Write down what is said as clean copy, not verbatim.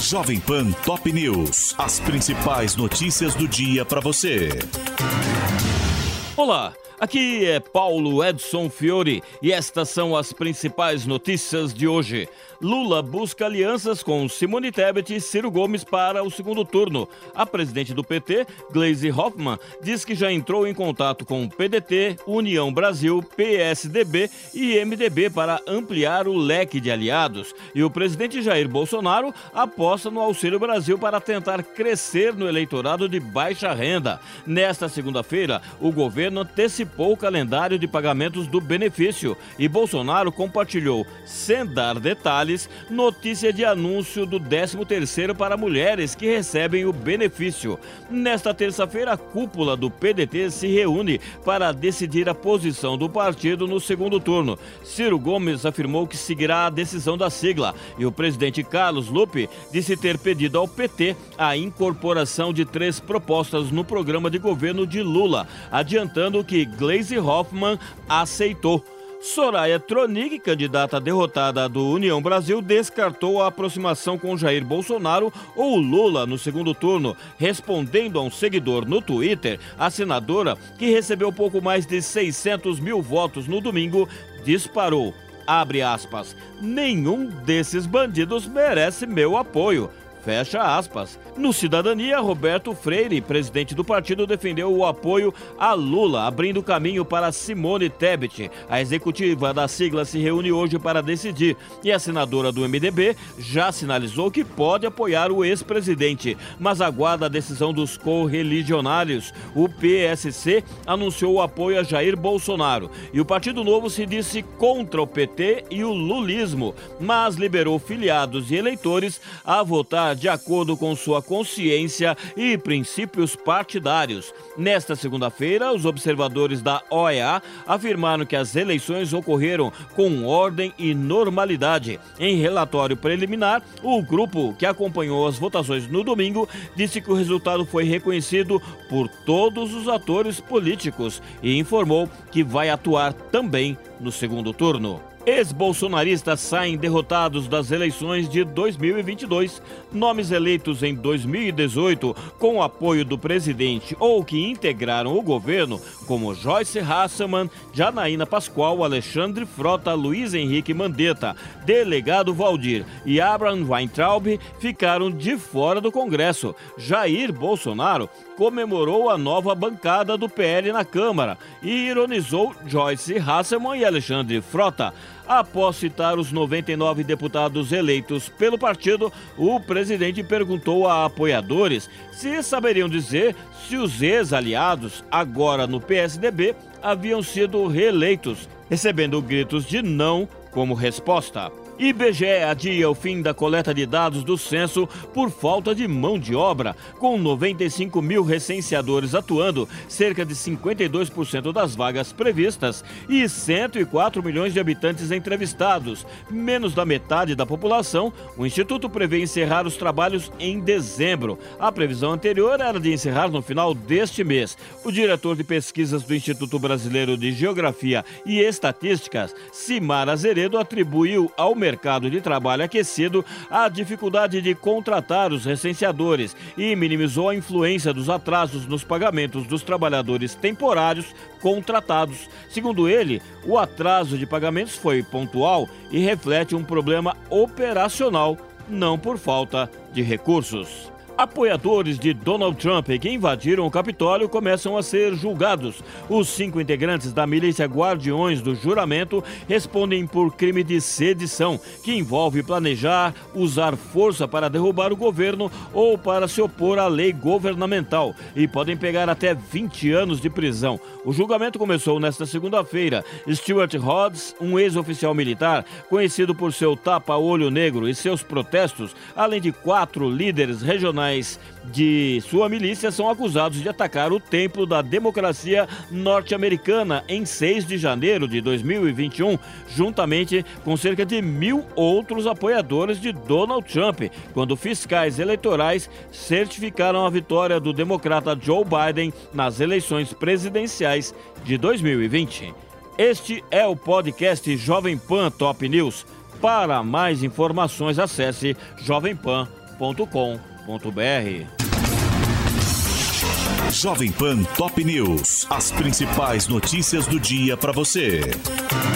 Jovem Pan Top News. As principais notícias do dia para você. Olá, aqui é Paulo Edson Fiore e estas são as principais notícias de hoje. Lula busca alianças com Simone Tebet e Ciro Gomes para o segundo turno. A presidente do PT, Gleisi Hoffmann, diz que já entrou em contato com o PDT, União Brasil, PSDB e MDB para ampliar o leque de aliados. E o presidente Jair Bolsonaro aposta no Auxílio Brasil para tentar crescer no eleitorado de baixa renda. Nesta segunda-feira, o governo antecipou o calendário de pagamentos do benefício e Bolsonaro compartilhou, sem dar detalhes, notícia de anúncio do 13º para mulheres que recebem o benefício. Nesta terça-feira, a cúpula do PDT se reúne para decidir a posição do partido no segundo turno. Ciro Gomes afirmou que seguirá a decisão da sigla e o presidente Carlos Lupe disse ter pedido ao PT a incorporação de 3 propostas no programa de governo de Lula, adiantando que Gleisi Hoffmann aceitou. Soraya Tronic, candidata derrotada do União Brasil, descartou a aproximação com Jair Bolsonaro ou Lula no segundo turno. Respondendo a um seguidor no Twitter, a senadora, que recebeu pouco mais de 600 mil votos no domingo, disparou, abre aspas, nenhum desses bandidos merece meu apoio. Fecha aspas. No Cidadania, Roberto Freire, presidente do partido, defendeu o apoio a Lula, abrindo caminho para Simone Tebet. A executiva da sigla se reúne hoje para decidir e a senadora do MDB já sinalizou que pode apoiar o ex-presidente, mas aguarda a decisão dos correligionários. O PSC anunciou o apoio a Jair Bolsonaro e o Partido Novo se disse contra o PT e o lulismo, mas liberou filiados e eleitores a votar de acordo com sua consciência e princípios partidários. Nesta segunda-feira, os observadores da OEA afirmaram que as eleições ocorreram com ordem e normalidade. Em relatório preliminar, o grupo que acompanhou as votações no domingo disse que o resultado foi reconhecido por todos os atores políticos e informou que vai atuar também no segundo turno. Ex-bolsonaristas saem derrotados das eleições de 2022. Nomes eleitos em 2018 com o apoio do presidente ou que integraram o governo, como Joyce Hasselmann, Janaína Pascoal, Alexandre Frota, Luiz Henrique Mandetta, Delegado Valdir e Abraham Weintraub, ficaram de fora do Congresso. Jair Bolsonaro comemorou a nova bancada do PL na Câmara e ironizou Joyce Hasselmann e Alexandre Frota. Após citar os 99 deputados eleitos pelo partido, o presidente perguntou a apoiadores se saberiam dizer se os ex-aliados, agora no PSDB, haviam sido reeleitos, recebendo gritos de não como resposta. IBGE adia o fim da coleta de dados do censo por falta de mão de obra. Com 95 mil recenseadores atuando, cerca de 52% das vagas previstas e 104 milhões de habitantes entrevistados, menos da metade da população, o Instituto prevê encerrar os trabalhos em dezembro. A previsão anterior era de encerrar no final deste mês. O diretor de pesquisas do Instituto Brasileiro de Geografia e Estatísticas, Cimar Azeredo, atribuiu ao mercado de trabalho aquecido a dificuldade de contratar os recenseadores e minimizou a influência dos atrasos nos pagamentos dos trabalhadores temporários contratados. Segundo ele, o atraso de pagamentos foi pontual e reflete um problema operacional, não por falta de recursos. Apoiadores de Donald Trump que invadiram o Capitólio começam a ser julgados. Os 5 integrantes da milícia Guardiões do Juramento respondem por crime de sedição, que envolve planejar, usar força para derrubar o governo ou para se opor à lei governamental e podem pegar até 20 anos de prisão. O julgamento começou nesta segunda-feira. Stuart Rhodes, um ex-oficial militar, conhecido por seu tapa-olho negro e seus protestos, além de 4 líderes regionais de sua milícia, são acusados de atacar o templo da democracia norte-americana em 6 de janeiro de 2021, juntamente com cerca de 1.000 outros apoiadores de Donald Trump, quando fiscais eleitorais certificaram a vitória do democrata Joe Biden nas eleições presidenciais de 2020. Este é o podcast Jovem Pan Top News. Para mais informações, acesse jovempan.com.br. Jovem Pan Top News. As principais notícias do dia para você.